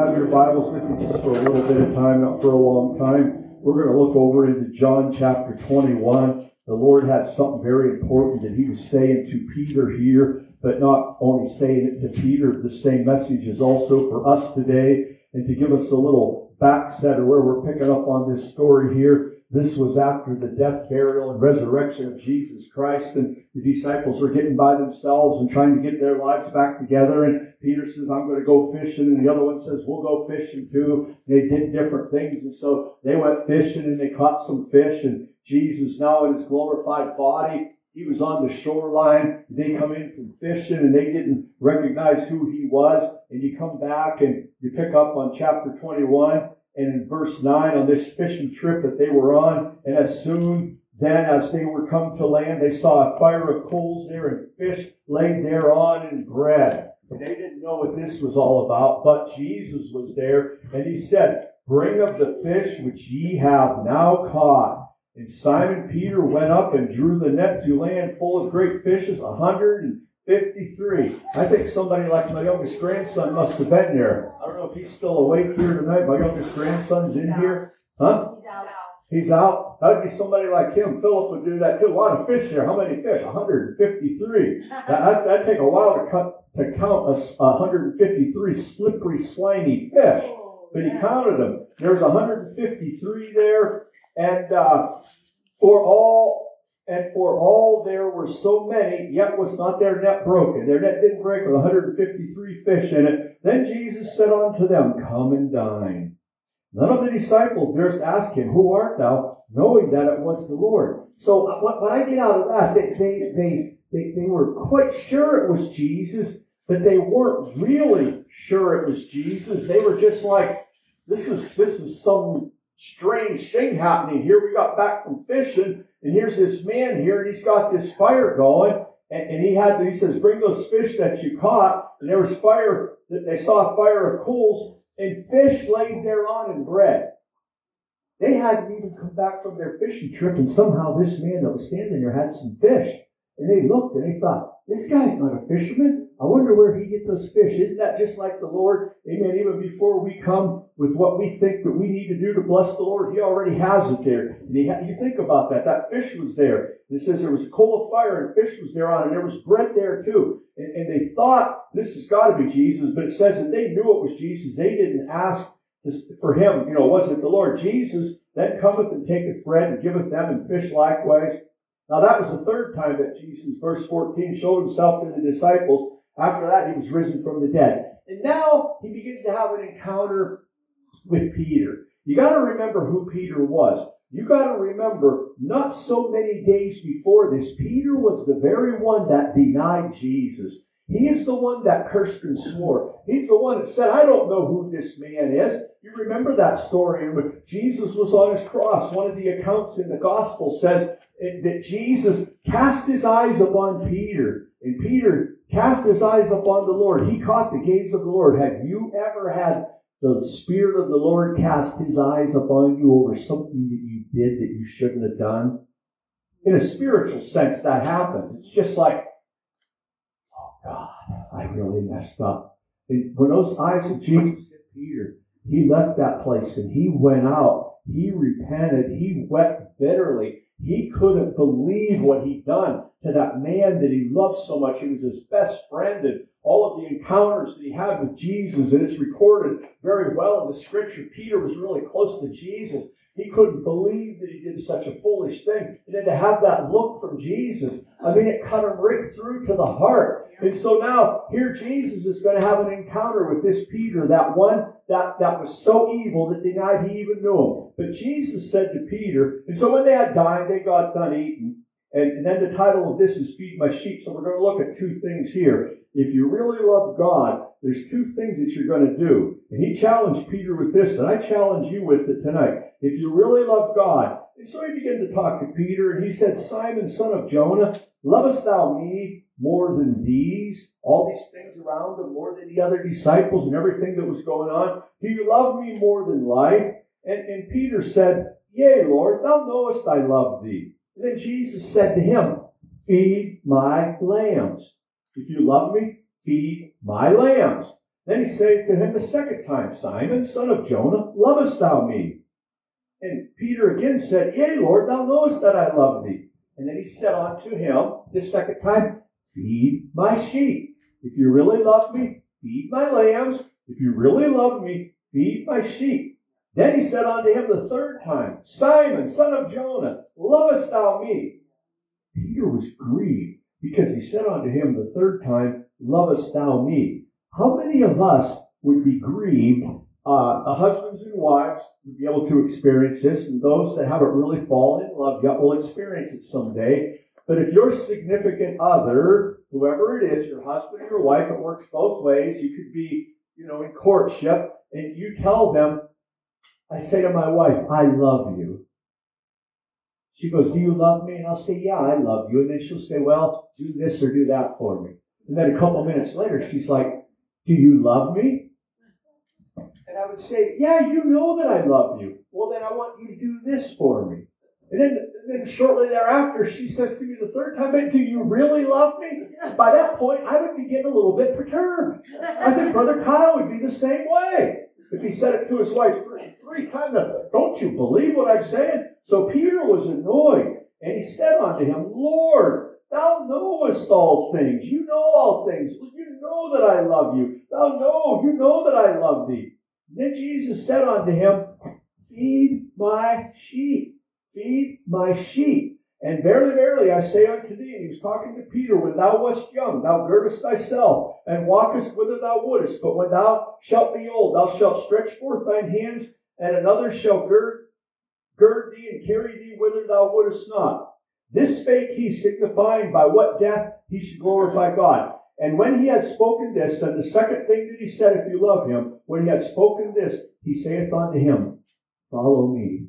have your Bibles with you just for a little bit of time, not for a long time, we're going to look over into John chapter 21. The Lord had something very important that He was saying to Peter here, but not only saying it to Peter, the same message is also for us today. And to give us a little backset of where we're picking up on this story here, this was after the death, burial, and resurrection of Jesus Christ, and the disciples were getting by themselves and trying to get their lives back together. And Peter says, I'm going to go fishing, and the other one says, we'll go fishing too. They did different things, and so they went fishing and they caught some fish, and Jesus, now in His glorified body, He was on the shoreline. They come in from fishing and they didn't recognize who He was. And you come back and you pick up on chapter 21 and in verse 9 on this fishing trip that they were on. And as soon then as they were come to land, they saw a fire of coals there and fish laid thereon and bread. And they didn't know what this was all about, but Jesus was there. And He said, bring of the fish which ye have now caught. And Simon Peter went up and drew the net to land full of great fishes, 153. I think somebody like my youngest grandson must have been there. I don't know if he's still awake here tonight. My youngest grandson's in here. Huh? He's out. He's out? That would be somebody like him. Philip would do that too. A lot of fish there. How many fish? 153. That'd take a while to count 153 slippery, slimy fish. But He counted them. There's 153 there. And for all there were so many, yet was not their net broken. Their net didn't break with 153 fish in it. Then Jesus said unto them, come and dine. None of the disciples durst ask Him, who art thou? Knowing that it was the Lord. So what I get out of that, they were quite sure it was Jesus, but they weren't really sure it was Jesus. They were just like, this is some strange thing happening here. We got back from fishing, and here's this man here, and he's got this fire going, and he says, bring those fish that you caught, and there was fire, they saw a fire of coals, and fish laid thereon and bread. They hadn't even come back from their fishing trip, and somehow this man that was standing there had some fish. And they looked, and they thought, this guy's not a fisherman. I wonder where he get those fish. Isn't that just like the Lord? Amen. Even before we come with what we think that we need to do to bless the Lord, He already has it there. And you think about that. That fish was there. And it says there was a coal of fire and fish was thereon, and there was bread there too. And they thought, this has got to be Jesus. But it says that they knew it was Jesus. They didn't ask for Him. Was it the Lord? Jesus then cometh and taketh bread and giveth them, and fish likewise. Now that was the third time that Jesus, verse 14, showed Himself to the disciples. After that, He was risen from the dead. And now He begins to have an encounter with Peter. You got to remember who Peter was. You got to remember, not so many days before this, Peter was the very one that denied Jesus. He is the one that cursed and swore. He's the one that said, I don't know who this man is. You remember that story when Jesus was on His cross. One of the accounts in the gospel says that Jesus cast His eyes upon Peter, and Peter cast his eyes upon the Lord. He caught the gaze of the Lord. Have you ever had the Spirit of the Lord cast His eyes upon you over something that you did that you shouldn't have done? In a spiritual sense, that happens. It's just like, oh God, I really messed up. And when those eyes of Jesus hit Peter, he left that place and he went out. He repented. He wept bitterly. He couldn't believe what he'd done to that man that he loved so much. He was his best friend, and all of the encounters that he had with Jesus, and it's recorded very well in the Scripture. Peter was really close to Jesus. He couldn't believe that he did such a foolish thing. And then to have that look from Jesus, I mean, it cut him right through to the heart. And so now, here Jesus is going to have an encounter with this Peter, that one that was so evil that denied He even knew Him. But Jesus said to Peter, and so when they had dined, they got done eating. And then the title of this is Feed My Sheep. So we're going to look at two things here. If you really love God, there's two things that you're going to do. And He challenged Peter with this, and I challenge you with it tonight. If you really love God. And so He began to talk to Peter, and He said, Simon, son of Jonah, lovest thou me more than these? All these things around Him, more than the other disciples and everything that was going on. Do you love me more than life? And Peter said, Yea, Lord, thou knowest I love thee. And then Jesus said to him, Feed my lambs. If you love me, feed my lambs. Then he said to him the second time, Simon, son of Jonah, lovest thou me? And Peter again said, Yea, Lord, thou knowest that I love thee. And then he said unto him the second time, Feed my sheep. If you really love me, feed my lambs. If you really love me, feed my sheep. Then he said unto him the third time, Simon, son of Jonah, lovest thou me? Peter was grieved, because he said unto him the third time, Lovest thou me? How many of us would be grieved? Husbands and wives would be able to experience this, and those that haven't really fallen in love yet will experience it someday. But if your significant other, whoever it is, your husband or your wife, it works both ways. You could be, in courtship, and you tell them, I say to my wife, I love you. She goes, do you love me? And I'll say, yeah, I love you. And then she'll say, well, do this or do that for me. And then a couple minutes later, she's like, do you love me? And I would say, yeah, you know that I love you. Well, then I want you to do this for me. And then shortly thereafter, she says to me the third time, do you really love me? By that point, I would be getting a little bit perturbed. I think Brother Kyle would be the same way. If he said it to his wife three times, don't you believe what I'm saying? So Peter was annoyed, and he said unto him, Lord, thou knowest all things. You know all things. You know that I love you. You know that I love thee. And then Jesus said unto him, Feed my sheep. Feed my sheep. And verily, verily, I say unto thee, and he was talking to Peter, when thou wast young, thou girdest thyself, and walkest whither thou wouldest. But when thou shalt be old, thou shalt stretch forth thine hands, and another shall gird thee and carry thee whither thou wouldest not. This spake he, signifying by what death he should glorify God. And when he had spoken this, then the second thing that he said, if you love him, when he had spoken this, he saith unto him, Follow me.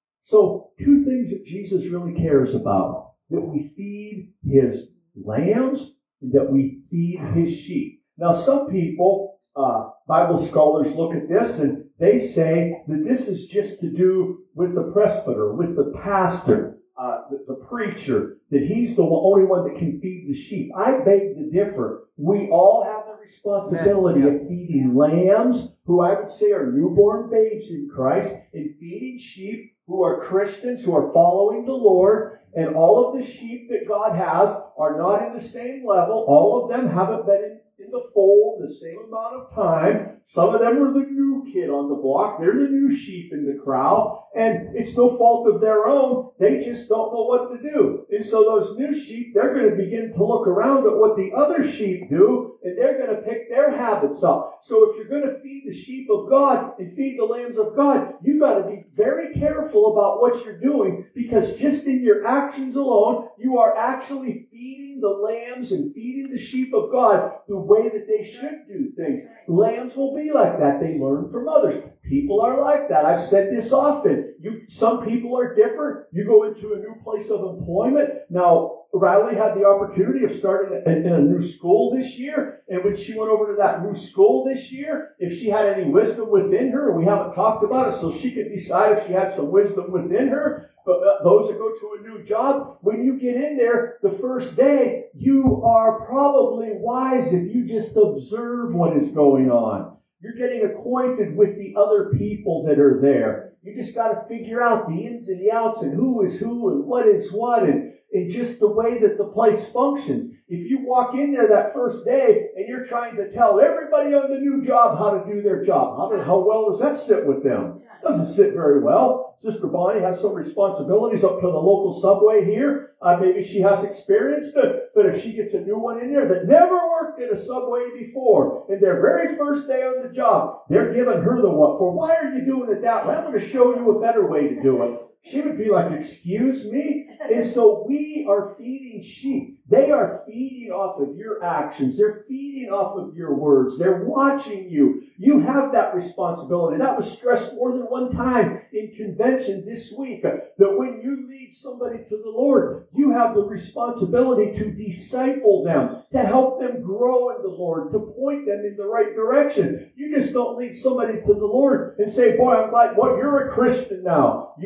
So, two things that Jesus really cares about. That we feed his lambs, and that we feed his sheep. Now, some people, Bible scholars, look at this and they say that this is just to do with the presbyter, with the pastor, the preacher, that he's the only one that can feed the sheep. I beg to differ. We all have the responsibility of feeding lambs, who I would say are newborn babes in Christ, and feeding sheep who are Christians, who are following the Lord. And all of the sheep that God has are not in the same level. All of them haven't been in the fold the same amount of time. Some of them are the new kid on the block. They're the new sheep in the crowd. And it's no fault of their own. They just don't know what to do. And so those new sheep, they're going to begin to look around at what the other sheep do, and they're going to pick their habits up. So if you're going to feed the sheep of God and feed the lambs of God, you've got to be very careful about what you're doing, because just in your actions alone, you are actually feeding the lambs and feeding the sheep of God the way that they should do things. Lambs will be like that. They learn from others. People are like that. I've said this often. Some people are different. You go into a new place of employment. Now, Riley had the opportunity of starting in a new school this year. And when she went over to that new school this year, if she had any wisdom within her, we haven't talked about it, so she could decide if she had some wisdom within her. But those that go to a new job, when you get in there the first day, you are probably wise if you just observe what is going on. You're getting acquainted with the other people that are there. You just got to figure out the ins and the outs and who is who and what is what and just the way that the place functions. If you walk in there that first day and you're trying to tell everybody on the new job how to do their job, how well does that sit with them? It doesn't sit very well. Sister Bonnie has some responsibilities up to the local subway here. Maybe she has experience, but if she gets a new one in there that never worked in a subway before, and their very first day on the job, they're giving her the what for. Why are you doing it that way? I'm going to show you a better way to do it. She would be like, excuse me? And so we are feeding sheep. They are feeding off of your actions. They're feeding off of your words. They're watching you. You have that responsibility. That was stressed more than one time in convention this week, that when you lead somebody to the Lord, you have the responsibility to disciple them, to help them grow in the Lord, to point them in the right direction. You just don't lead somebody to the Lord and say, boy, I'm glad, you're a Christian now. You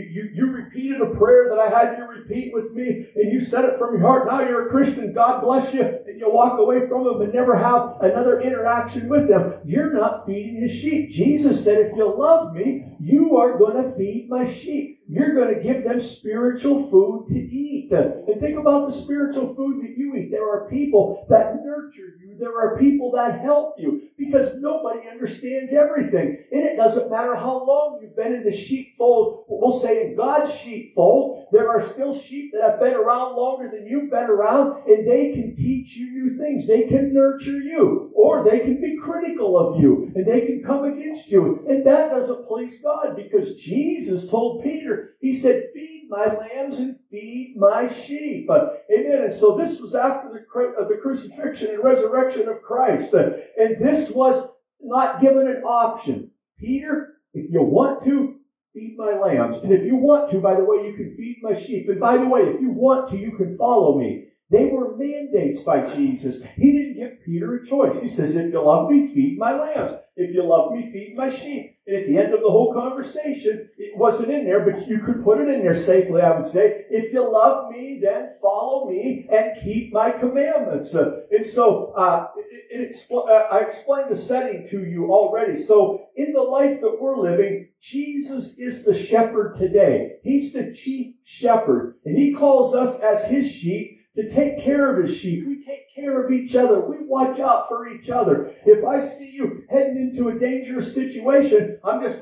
You repeated a prayer that I had you repeat with me, and you said it from your heart. Now you're a Christian. God bless you. And you walk away from them and never have another interaction with them. You're not feeding His sheep. Jesus said, if you love me, you are going to feed my sheep. You're going to give them spiritual food to eat. And think about the spiritual food that you eat. There are people that nurture you. There are people that help you, because nobody understands everything. And it doesn't matter how long you've been in the sheepfold. We'll say in God's sheepfold, there are still sheep that have been around longer than you've been around, and they can teach you new things. They can nurture you, or they can be critical of you, and they can come against you. And that doesn't please God, because Jesus told Peter, He said, feed my lambs and feed my sheep. Amen. And so this was after the crucifixion and resurrection of Christ. And this was not given an option. Peter, if you want to, feed my lambs. And if you want to, by the way, you can feed my sheep. And by the way, if you want to, you can follow me. They were mandates by Jesus. He didn't give Peter a choice. He says, if you love me, feed my lambs. If you love me, feed my sheep. And at the end of the whole conversation, it wasn't in there, but you could put it in there safely, I would say. If you love me, then follow me and keep my commandments. And so I explained the setting to you already. So in the life that we're living, Jesus is the shepherd today. He's the chief shepherd. And He calls us as His sheep to take care of His sheep. We take care of each other. We watch out for each other. If I see you heading into a dangerous situation, I'm going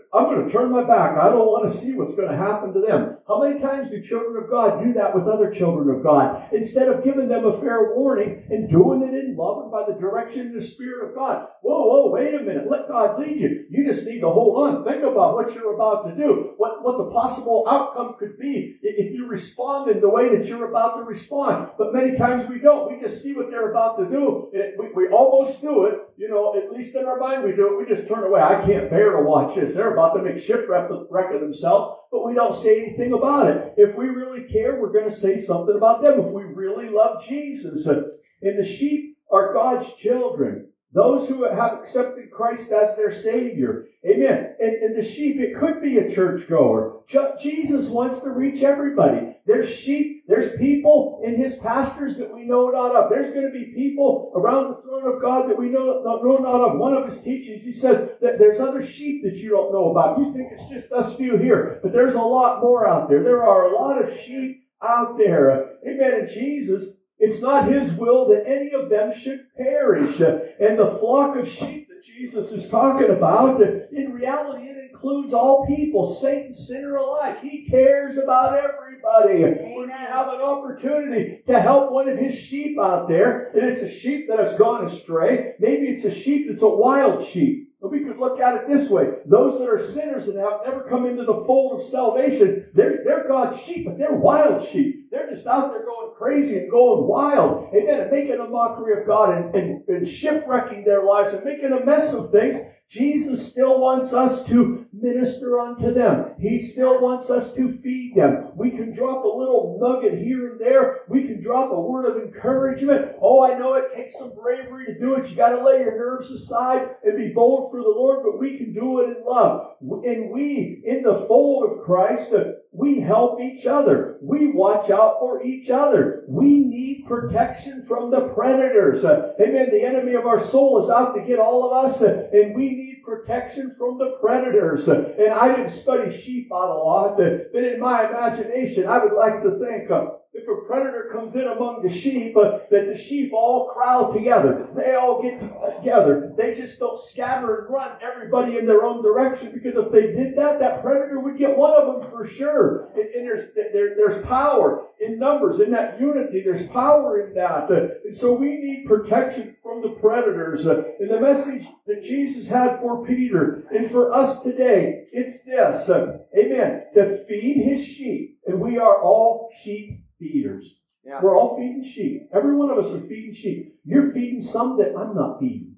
to turn my back. I don't want to see what's going to happen to them. How many times do children of God do that with other children of God? Instead of giving them a fair warning and doing it in love and by the direction of the Spirit of God. Whoa, wait a minute. Let God lead you. You just need to hold on. Think about what you're about to do. What the possible outcome could be if you respond in the way that you're about to respond. But many times we don't. We just see what they're about to do. We almost do it. At least in our mind we do it. We just turn away. I can't bear to watch this. They're about to make shipwreck of themselves. But we don't say anything about it. If we really care, we're going to say something about them. If we really love Jesus. And the sheep are God's children. Those who have accepted Christ as their Savior. Amen. And the sheep, it could be a churchgoer. Jesus wants to reach everybody. There's sheep, there's people in His pastures that we know not of. There's going to be people around the throne of God that we know not of. One of His teachings, He says that there's other sheep that you don't know about. You think it's just us few here, but there's a lot more out there. There are a lot of sheep out there. Amen. And Jesus, it's not His will that any of them should perish. And the flock of sheep that Jesus is talking about, in reality, it includes all people, saint and sinner alike. He cares about everybody. When we have an opportunity to help one of His sheep out there, and it's a sheep that has gone astray, maybe it's a sheep that's a wild sheep. But we could look at it this way. Those that are sinners and have never come into the fold of salvation, they're God's sheep, but they're wild sheep. They're just out there going crazy and going wild. Amen. And making a mockery of God and shipwrecking their lives and making a mess of things. Jesus still wants us to minister unto them. He still wants us to feed them. We can drop a little nugget here and there. We can drop a word of encouragement. Oh, I know it takes some bravery to do it. You got to lay your nerves aside and be bold for the Lord, but we can do it in love. And we, in the fold of Christ, we help each other. We watch out for each other. We need protection from the predators. Amen. The enemy of our soul is out to get all of us, and we need protection from the predators. And I didn't study sheep out a lot, but in my imagination, I would like to think if a predator comes in among the sheep, that the sheep all crowd together. They all get together. They just don't scatter and run everybody in their own direction, because if they did that, that predator would get one of them for sure. And there's power in numbers, in that unity. There's power in that. And so we need protection from the predators. And the message that Jesus had for Peter and for us today, it's this. Amen. To feed His sheep. And we are all sheep feeders. Yeah. We're all feeding sheep. Every one of us are feeding sheep. You're feeding some that I'm not feeding.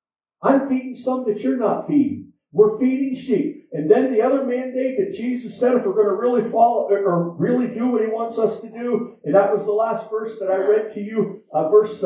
I'm feeding some that you're not feeding. We're feeding sheep. And then the other mandate that Jesus said, if we're going to really follow or really do what He wants us to do, and that was the last verse that I read to you, I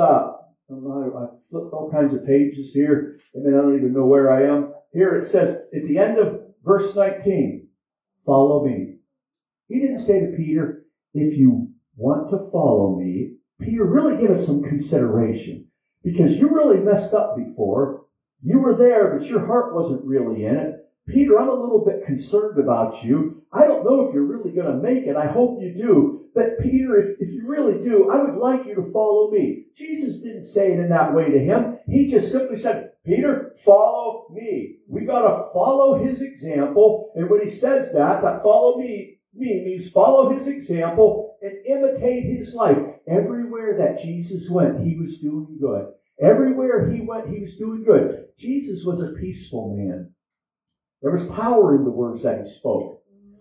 flipped all kinds of pages here, and then I don't even know where I am. Here it says, at the end of verse 19, follow me. He didn't say to Peter, if you want to follow me, Peter, really give it some consideration. Because you really messed up before. You were there, but your heart wasn't really in it. Peter, I'm a little bit concerned about you. I don't know if you're really going to make it. I hope you do. But Peter, if you really do, I would like you to follow me. Jesus didn't say it in that way to him. He just simply said, Peter, follow me. We got to follow his example. And when he says that follow me means follow his example and imitate his life. Everywhere that Jesus went, he was doing good. Everywhere he went, he was doing good. Jesus was a peaceful man. There was power in the words that he spoke.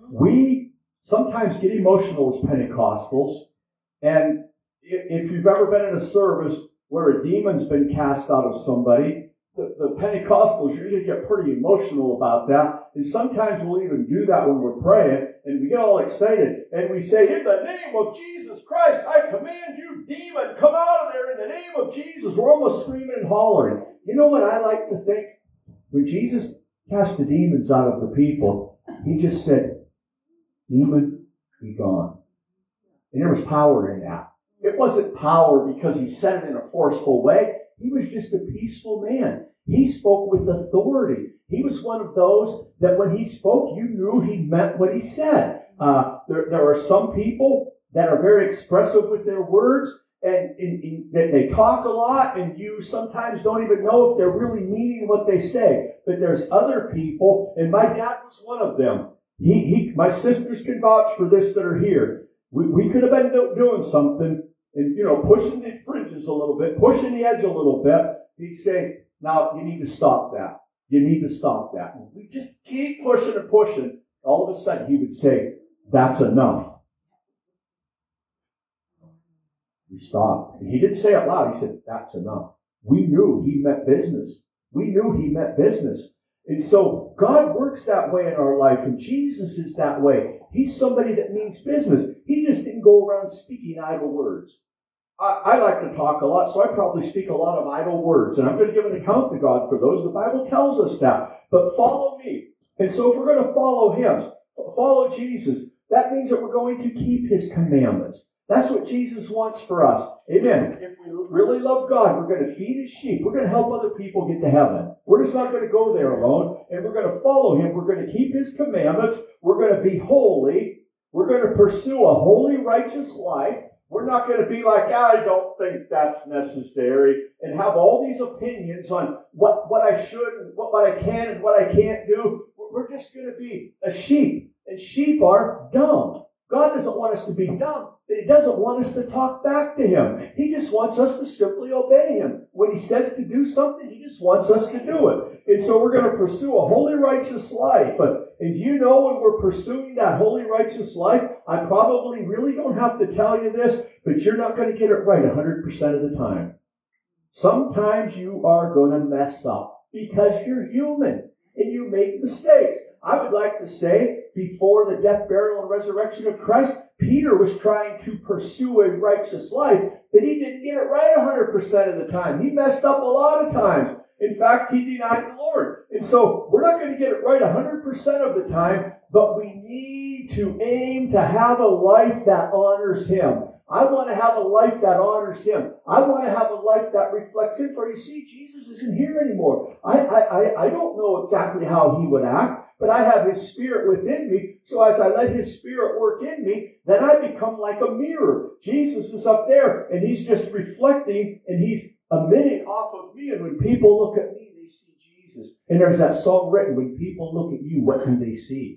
We sometimes get emotional as Pentecostals. And if you've ever been in a service where a demon's been cast out of somebody, the Pentecostals usually get pretty emotional about that. And sometimes we'll even do that when we're praying. And we get all excited. And we say, in the name of Jesus Christ, I command you, demon, come out of there in the name of Jesus. We're almost screaming and hollering. You know what I like to think? When Jesus cast the demons out of the people, he just said, demon, be gone. And there was power in that. It wasn't power because he said it in a forceful way. He was just a peaceful man. He spoke with authority. He was one of those that when he spoke, you knew he meant what he said. There are some people that are very expressive with their words, and they talk a lot, and you sometimes don't even know if they're really meaning what they say. But there's other people, and my dad was one of them. My sisters can vouch for this that are here. We could have been doing something and, pushing the fringes a little bit, pushing the edge a little bit. He'd say, now, you need to stop that. You need to stop that. And we just keep pushing and pushing. All of a sudden, he would say, that's enough. We stopped. And he didn't say it loud. He said, that's enough. We knew he meant business. We knew he meant business. And so God works that way in our life, and Jesus is that way. He's somebody that means business. He just didn't go around speaking idle words. I like to talk a lot, so I probably speak a lot of idle words, and I'm going to give an account to God for those. The Bible tells us that. But follow me. And so if we're going to follow him, follow Jesus, that means that we're going to keep his commandments. That's what Jesus wants for us. Amen. If we really love God, we're going to feed his sheep. We're going to help other people get to heaven. We're just not going to go there alone. And we're going to follow him. We're going to keep his commandments. We're going to be holy. We're going to pursue a holy, righteous life. We're not going to be like, I don't think that's necessary, and have all these opinions on what I should and what I can and what I can't do. We're just going to be a sheep. And sheep are dumb. God doesn't want us to be dumb, but he doesn't want us to talk back to him. He just wants us to simply obey him. When he says to do something, he just wants us to do it. And so we're going to pursue a holy, righteous life. And you know when we're pursuing that holy, righteous life, I probably really don't have to tell you this, but you're not going to get it right 100% of the time. Sometimes you are going to mess up because you're human and you make mistakes. I would like to say, before the death, burial, and resurrection of Christ, Peter was trying to pursue a righteous life, but he didn't get it right 100% of the time. He messed up a lot of times. In fact, he denied the Lord. And so we're not going to get it right 100% of the time, but we need to aim to have a life that honors him. I want to have a life that honors him. I want to have a life that reflects him. For you see, Jesus isn't here anymore. I don't know exactly how he would act, but I have his spirit within me. So as I let his spirit work in me, then I become like a mirror. Jesus is up there, and he's just reflecting, and he's emitting off of me. And when people look at me, they see Jesus. And there's that song written, when people look at you, what do they see?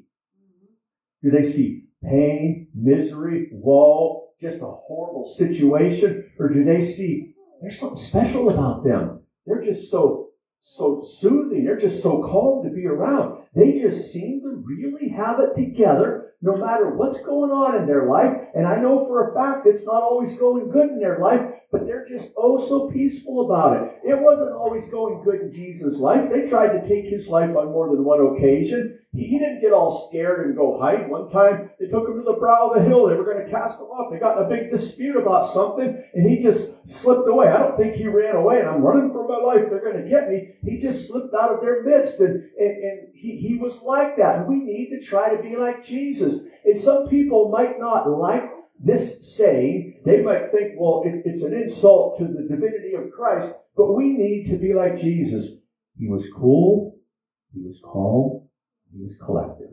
Do they see pain, misery, woe, just a horrible situation? Or do they see there's something special about them? They're just so soothing. They're just so calm to be around. They just seem to really have it together no matter what's going on in their life. And I know for a fact it's not always going good in their life, but they're just so peaceful about it. It wasn't always going good in Jesus' life. They tried to take his life on more than one occasion. He didn't get all scared and go hide. One time, they took him to the brow of the hill. They were going to cast him off. They got in a big dispute about something, and he just slipped away. I don't think he ran away, and I'm running for my life. They're going to get me. He just slipped out of their midst, and he was like that. And we need to try to be like Jesus. Jesus. And some people might not like this saying. They might think, well, it's an insult to the divinity of Christ, but we need to be like Jesus. He was cool, he was calm, he was collective.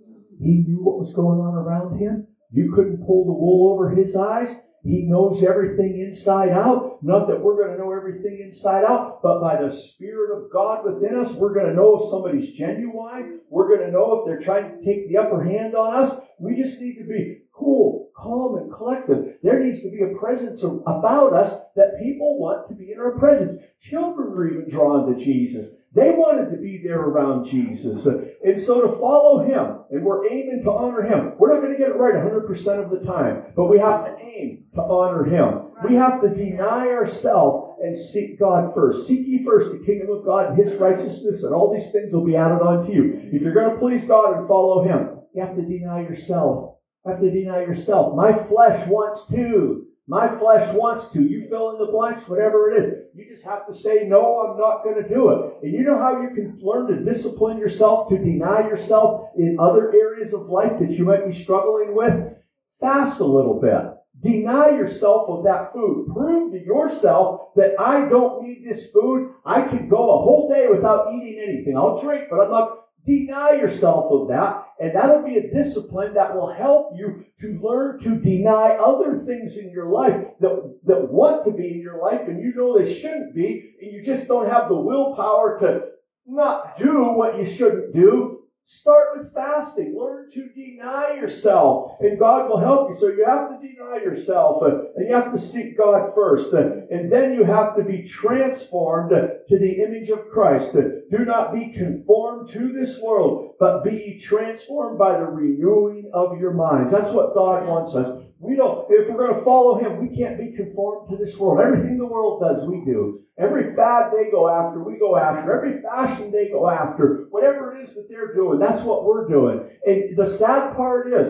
He knew what was going on around him. You couldn't pull the wool over his eyes. He knows everything inside out. Not that we're going to know everything inside out, but by the Spirit of God within us, we're going to know if somebody's genuine. We're going to know if they're trying to take the upper hand on us. We just need to be cool, calm, and collective. There needs to be a presence about us that people want to be in our presence. Children were even drawn to Jesus. They wanted to be there around Jesus. And so to follow him, and we're aiming to honor him. We're not going to get it right 100% of the time, but we have to aim to honor him. We have to deny ourselves and seek God first. Seek ye first the kingdom of God and his righteousness, and all these things will be added on to you. If you're going to please God and follow him, you have to deny yourself. You have to deny yourself. My flesh wants to. My flesh wants to. You fill in the blanks, whatever it is. You just have to say, no, I'm not going to do it. And you know how you can learn to discipline yourself, to deny yourself in other areas of life that you might be struggling with? Fast a little bit. Deny yourself of that food. Prove to yourself that I don't need this food. I could go a whole day without eating anything. I'll drink, but I'm not. Deny yourself of that, and that'll be a discipline that will help you to learn to deny other things in your life that want to be in your life, and you know they shouldn't be, and you just don't have the willpower to not do what you shouldn't do. Start with fasting. Learn to deny yourself, and God will help you. So you have to deny yourself, and you have to seek God first, and then you have to be transformed to the image of Christ. Do not be conformed to this world, but be transformed by the renewing of your minds. That's what God wants us. If we're going to follow him, we can't be conformed to this world. Everything the world does, we do. Every fad they go after, we go after. Every fashion they go after. Whatever it is that they're doing, that's what we're doing. And the sad part is,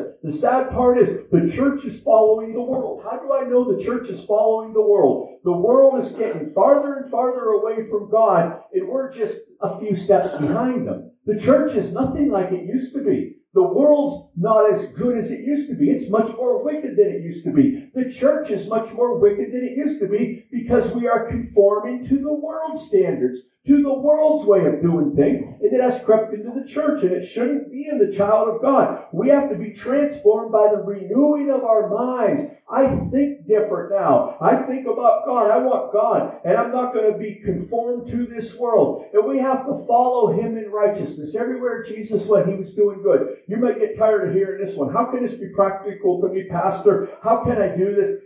the church is following the world. How do I know the church is following the world? The world is getting farther and farther away from God, and we're just a few steps behind them. The church is nothing like it used to be. The world's not as good as it used to be. It's much more wicked than it used to be. The church is much more wicked than it used to be because we are conforming to the world's standards, to the world's way of doing things, and it has crept into the church, and it shouldn't be in the child of God. We have to be transformed by the renewing of our minds. I think different now. I think about God. I want God, and I'm not going to be conformed to this world. And we have to follow him in righteousness. Everywhere Jesus went, he was doing good. You might get tired of hearing this one. How can this be practical to me, Pastor? How can I do this?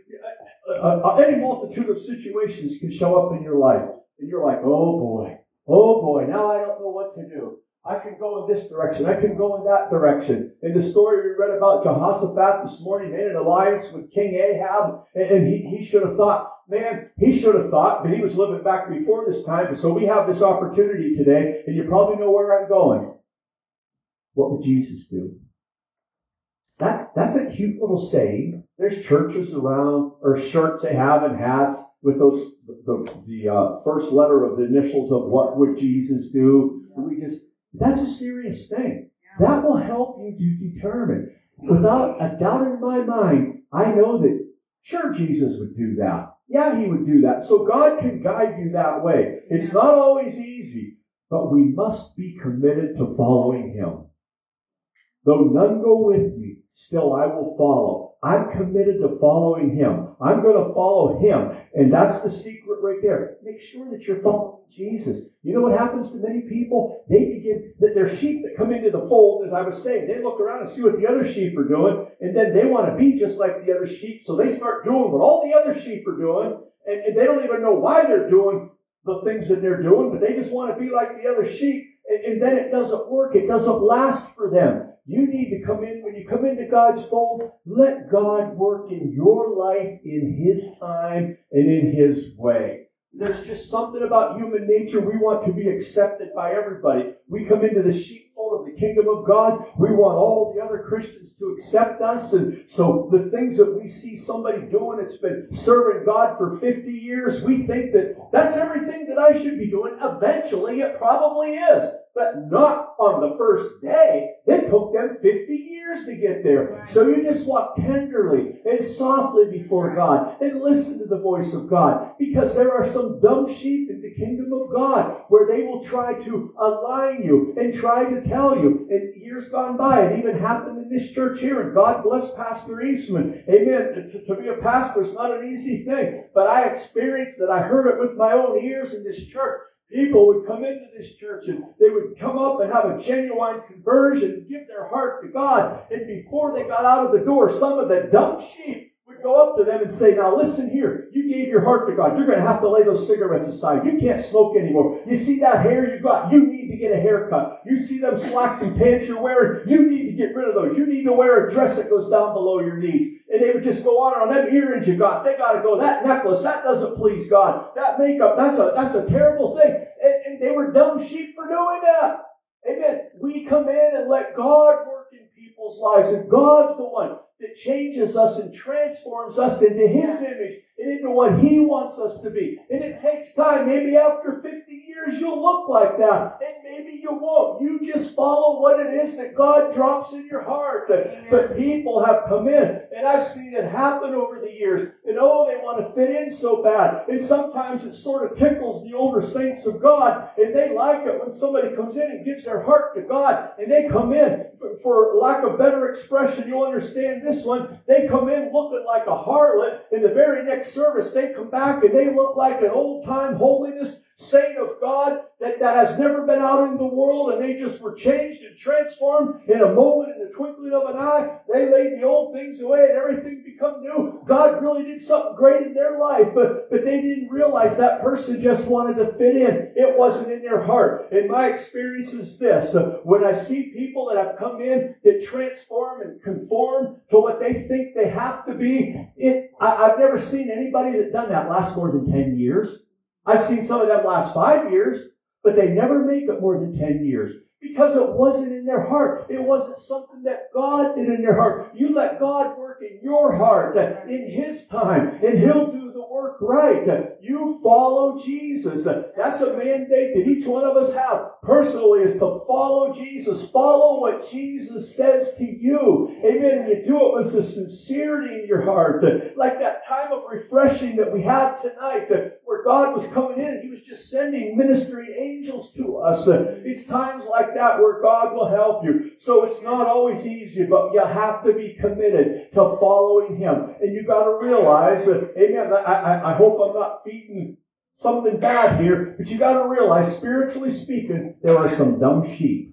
Any multitude of situations can show up in your life. And you're like, oh boy, now I don't know what to do. I can go in this direction. I can go in that direction. In the story we read about Jehoshaphat this morning, made an alliance with King Ahab, and he should have thought, but he was living back before this time, so we have this opportunity today, and you probably know where I'm going. What would Jesus do? That's a cute little saying. There's churches around, or shirts they have and hats with the first letter of the initials of what would Jesus do. That's a serious thing. That will help you to determine. Without a doubt in my mind, I know that sure Jesus would do that. Yeah, he would do that. So God can guide you that way. It's not always easy, but we must be committed to following him. Though none go with me, still I will follow. I'm committed to following him. I'm going to follow him. And that's the secret right there. Make sure that you're following Jesus. You know what happens to many people? They're sheep that come into the fold, as I was saying. They look around and see what the other sheep are doing, and then they want to be just like the other sheep, so they start doing what all the other sheep are doing, and they don't even know why they're doing the things that they're doing, but they just want to be like the other sheep, and then it doesn't work. It doesn't last for them. You need to come in, when you come into God's fold, let God work in your life in his time and in his way. There's just something about human nature. We want to be accepted by everybody. We come into the sheepfold of the kingdom of God. We want all the other Christians to accept us. And so the things that we see somebody doing that's been serving God for 50 years, we think that that's everything that I should be doing. Eventually, it probably is. but not on the first day. It took them 50 years to get there. So you just walk tenderly and softly before God and listen to the voice of God, because there are some dumb sheep in the kingdom of God where they will try to align you and try to tell you. And years gone by, it even happened in this church here, and God bless Pastor Eastman. Amen. To be a pastor is not an easy thing, but I experienced it. I heard it with my own ears in this church. People would come into this church and they would come up and have a genuine conversion and give their heart to God. And before they got out of the door, some of the dumb sheep would go up to them and say, now listen here, you gave your heart to God. You're going to have to lay those cigarettes aside. You can't smoke anymore. You see that hair you got? You need to get a haircut. You see them slacks and pants you're wearing? You need to get rid of those. You need to wear a dress that goes down below your knees. And they would just go on and on. Them earrings you got, they got to go. That necklace, that doesn't please God. That makeup, that's a terrible thing. And they were dumb sheep for doing that. Amen. We come in and let God work in people's lives. And God's the one that changes us and transforms us into His image and into what He wants us to be. And it takes time. Maybe after 50 years you'll look like that. And maybe you won't. You just follow what it is that God drops in your heart. But people have come in, and I've seen it happen over the years. And they want to fit in so bad. And sometimes it sort of tickles the older saints of God. And they like it when somebody comes in and gives their heart to God. And they come in, for lack of better expression, you'll understand this one. They come in looking like a harlot. In the very next service, they come back and they look like an old-time holiness saint of God that has never been out in the world, and they just were changed and transformed in a moment, in the twinkling of an eye. They laid the old things away and everything become new. God really did something great in their life, but they didn't realize that person just wanted to fit in. It wasn't in their heart. And my experience is this. When I see people that have come in that transform and conform to what they think they have to be, I've never seen anybody that done that last more than 10 years. I've seen some of them last 5 years, but they never make it more than 10 years because it wasn't in their heart. It wasn't something that God did in their heart. You let God work in your heart in His time, and He'll do the work right. You follow Jesus. That's a mandate that each one of us have personally, is to follow Jesus. Follow what Jesus says to you. Amen. And you do it with the sincerity in your heart. Like that time of refreshing that we had tonight, where God was coming in and He was just sending ministering angels to us. It's times like that where God will help you. So it's not always easy, but you have to be committed to following Him. And you got to realize, amen, I hope I'm not feeding something bad here, but you got to realize, spiritually speaking, there are some dumb sheep.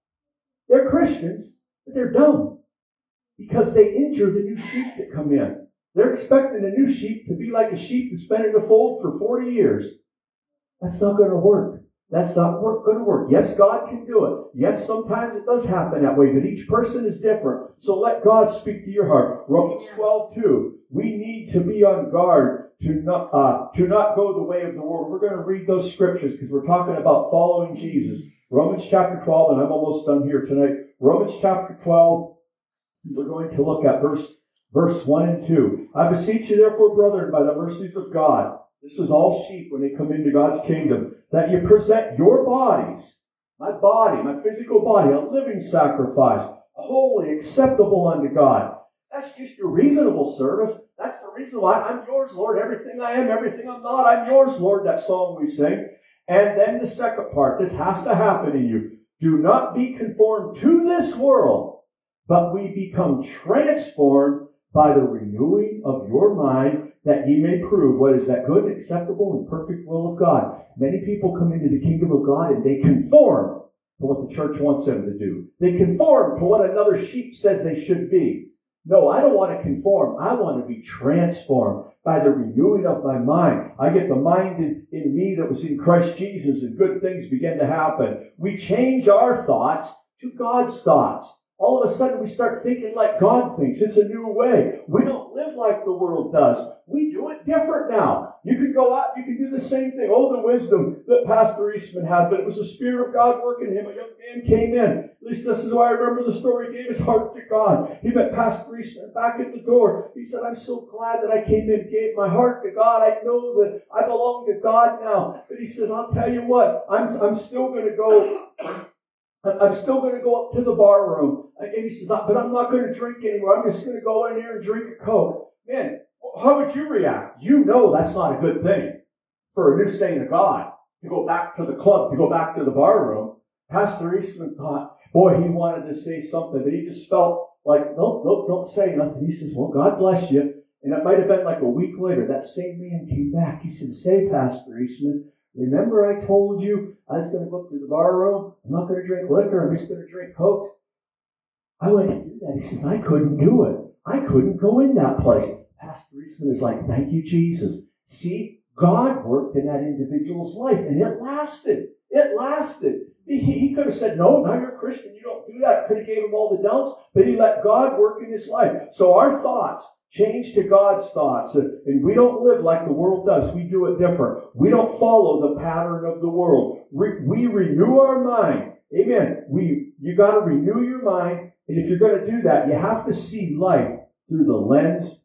They're Christians, but they're dumb because they injure the new sheep that come in. They're expecting a new sheep to be like a sheep that's been in the fold for 40 years. That's not going to work. That's not going to work. Yes, God can do it. Yes, sometimes it does happen that way, but each person is different. So let God speak to your heart. Romans 12:2. We need to be on guard to not go the way of the world. We're going to read those scriptures because we're talking about following Jesus. Romans chapter 12, and I'm almost done here tonight. Romans chapter 12, we're going to look at verse 1 and 2. I beseech you, therefore, brethren, by the mercies of God. This is all sheep when they come into God's kingdom. That you present your bodies, my body, my physical body, a living sacrifice, holy, acceptable unto God. That's just your reasonable service. That's the reason why I'm yours, Lord. Everything I am, everything I'm not, I'm yours, Lord. That song we sing. And then the second part, this has to happen in you. Do not be conformed to this world, but we become transformed by the renewing of your mind, that ye may prove what is that good, acceptable, and perfect will of God. Many people come into the kingdom of God and they conform to what the church wants them to do. They conform to what another sheep says they should be. No, I don't want to conform. I want to be transformed by the renewing of my mind. I get the mind in me that was in Christ Jesus, and good things begin to happen. We change our thoughts to God's thoughts. All of a sudden, we start thinking like God thinks. It's a new way. We don't live like the world does. We do it different now. You can go out, you can do the same thing. Oh, the wisdom that Pastor Eastman had, but it was the Spirit of God working in him. A young man came in. At least this is why I remember the story. He gave his heart to God. He met Pastor Eastman back at the door. He said, I'm so glad that I came in, gave my heart to God. I know that I belong to God now. But he says, I'll tell you what, I'm still going to go I'm still going to go up to the bar room. And he says, but I'm not going to drink anymore. I'm just going to go in there and drink a Coke. Man, how would you react? You know that's not a good thing for a new saint of God to go back to the club, to go back to the bar room. Pastor Eastman thought, boy, he wanted to say something, but he just felt like, nope, don't say nothing. He says, well, God bless you. And it might have been like a week later, that same man came back. He said, say, Pastor Eastman, remember I told you I was going to go up to the bar room? I'm not going to drink liquor. I'm just going to drink Cokes. I went to do that. He says, I couldn't do it. I couldn't go in that place. Pastor Eastman is like, thank you, Jesus. See, God worked in that individual's life, and it lasted. It lasted. He could have said, no, now you're a Christian. You don't do that. Could have gave him all the doubts, but he let God work in his life. So our thoughts change to God's thoughts. And we don't live like the world does. We do it different. We don't follow the pattern of the world. We renew our mind. Amen. You got to renew your mind. And if you're going to do that, you have to see life through the lens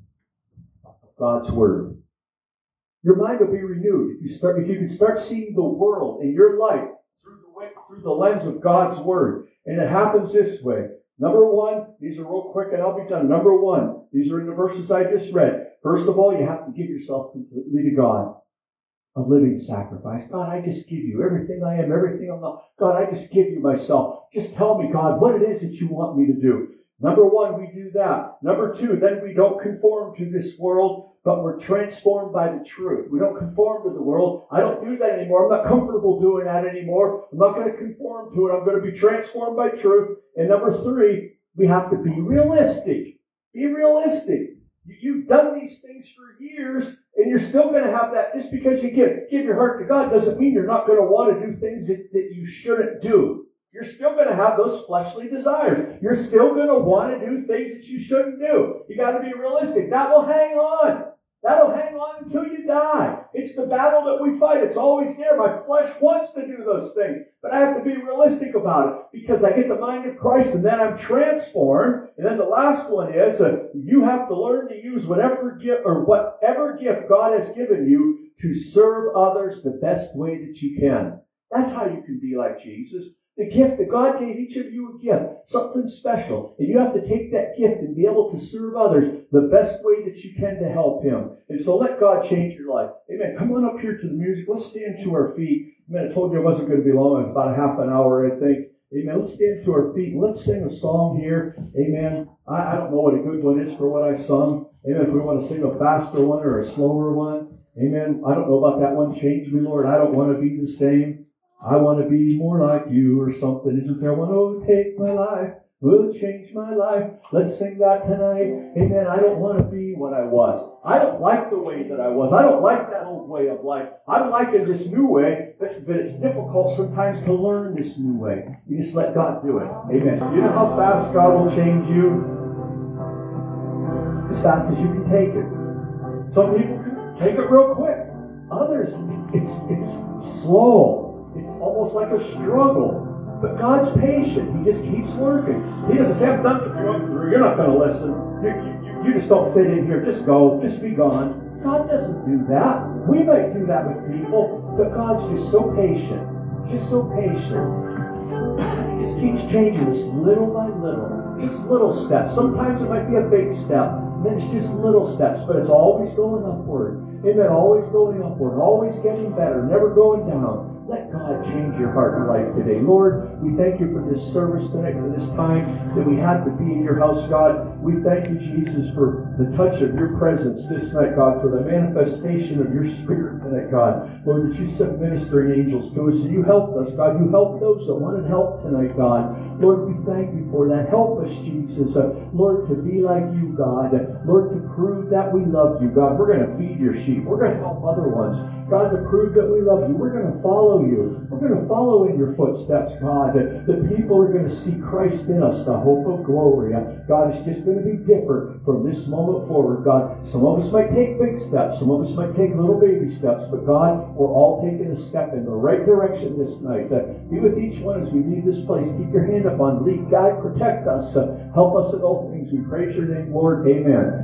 of God's Word. Your mind will be renewed if you can start seeing the world in your life through the lens of God's Word. And it happens this way. Number one, these are real quick and I'll be done. Number one, these are in the verses I just read. First of all, you have to give yourself completely to God. A living sacrifice. God, I just give you everything I am, everything I'm not. God, I just give you myself. Just tell me, God, what it is that you want me to do. Number one, we do that. Number two, then we don't conform to this world, but we're transformed by the truth. We don't conform to the world. I don't do that anymore. I'm not comfortable doing that anymore. I'm not going to conform to it. I'm going to be transformed by truth. And number three, we have to be realistic. Be realistic. You've done these things for years, and you're still going to have that. Just because you give your heart to God doesn't mean you're not going to want to do things that you shouldn't do. You're still going to have those fleshly desires. You're still going to want to do things that you shouldn't do. You got to be realistic. That will hang on. That'll hang on until you die. It's the battle that we fight. It's always there. My flesh wants to do those things, but I have to be realistic about it because I get the mind of Christ and then I'm transformed. And then the last one is you have to learn to use whatever gift God has given you to serve others the best way that you can. That's how you can be like Jesus. The gift that God gave each of you a gift, something special. And you have to take that gift and be able to serve others the best way that you can to help Him. And so let God change your life. Amen. Come on up here to the music. Let's stand to our feet. Amen. I told you it wasn't going to be long. It was about a half an hour, I think. Amen. Let's stand to our feet and let's sing a song here. Amen. I don't know what a good one is for what I sung. Amen. If we want to sing a faster one or a slower one. Amen. I don't know about that one. Change me, Lord. I don't want to be the same. I want to be more like you or something. Isn't there one? Oh, take my life. Will change my life. Let's sing that tonight. Amen. I don't want to be what I was. I don't like the way that I was. I don't like that old way of life. I'm liking this new way, but it's difficult sometimes to learn this new way. You just let God do it. Amen. You know how fast God will change you? As fast as you can take it. Some people can take it real quick. Others, it's slow. It's almost like a struggle. But God's patient. He just keeps working. He doesn't say, I'm done with you. I'm through. You're not going to listen. You just don't fit in here. Just go. Just be gone. God doesn't do that. We might do that with people, but God's just so patient. Just so patient. He just keeps changing us little by little. Just little steps. Sometimes it might be a big step. And then it's just little steps. But it's always going upward. Amen. Always going upward. Always getting better. Never going down. Let God change your heart and life today. Lord, we thank you for this service tonight, for this time that we had to be in your house, God. We thank you, Jesus, for the touch of your presence this night, God, for the manifestation of your Spirit tonight, God. Lord, that you sent ministering angels to us and you helped us, God. You helped those that wanted help tonight, God. Lord, we thank you for that. Help us, Jesus, Lord, to be like you, God. Lord, to prove that we love you, God. We're going to feed your sheep. We're going to help other ones. God, to prove that we love you. We're going to follow you. We're going to follow in your footsteps, God. The people are going to see Christ in us, the hope of glory. God, it's just going to be different from this moment forward, God. Some of us might take big steps. Some of us might take little baby steps. But God, we're all taking a step in the right direction this night. Be with each one as we leave this place. Keep your hand up on, lead, guide, protect us. Help us in all things. We praise your name, Lord. Amen.